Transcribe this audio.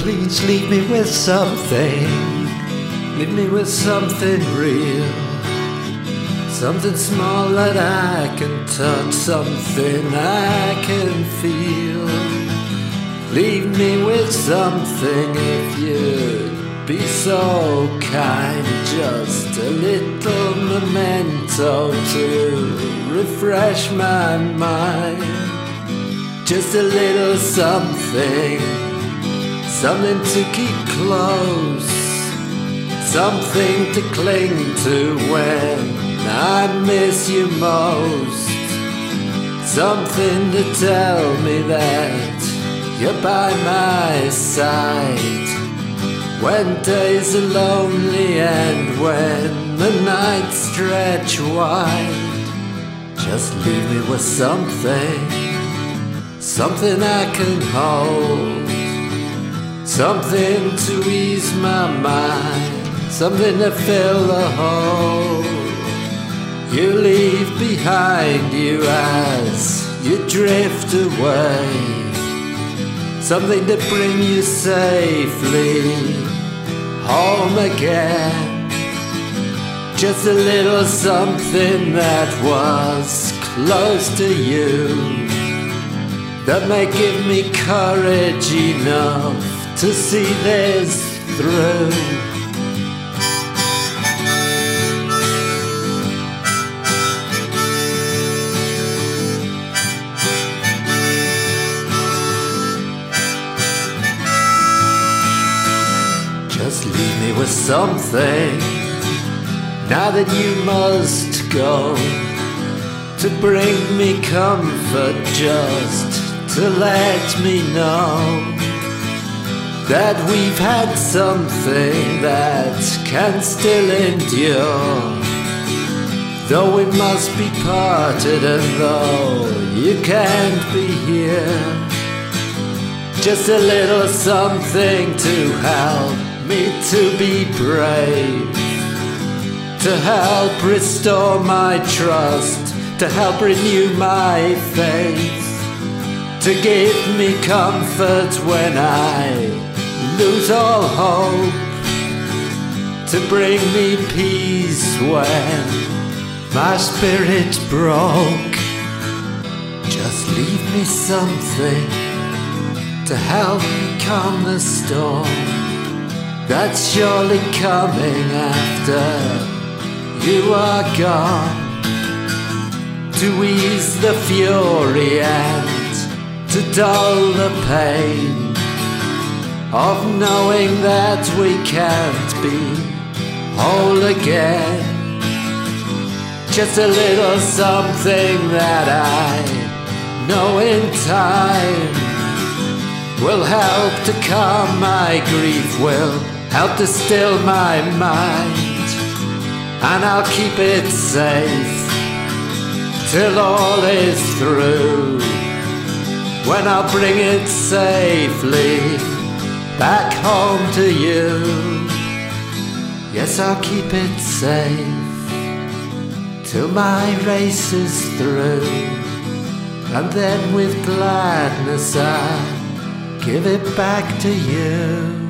please leave me with something. Leave me with something real. Something small that I can touch, something I can feel. Leave me with something if you'd be so kind. Just a little memento to refresh my mind. Just a little something, something to keep close, something to cling to when I miss you most. Something to tell me that you're by my side when days are lonely and when the nights stretch wide. Just leave me with something, something I can hold, something to ease my mind, something to fill the hole you leave behind you as you drift away. Something to bring you safely home again. Just a little something that was close to you, that may give me courage enough to see this through. Just leave me with something, now that you must go, to bring me comfort, just to let me know that we've had something that can still endure. Though we must be parted and though you can't be here, just a little something to help me to be brave, to help restore my trust, to help renew my faith, to give me comfort when I lose all hope, to bring me peace when my spirit broke. Just leave me something to help me calm the storm that's surely coming after you are gone, to ease the fury and to dull the pain of knowing that we can't be whole again. Just a little something that I know in time will help to calm my grief, will help to still my mind, and I'll keep it safe till all is through, when I'll bring it safely back home to you. Yes, I'll keep it safe till my race is through, and then with gladness I'll give it back to you.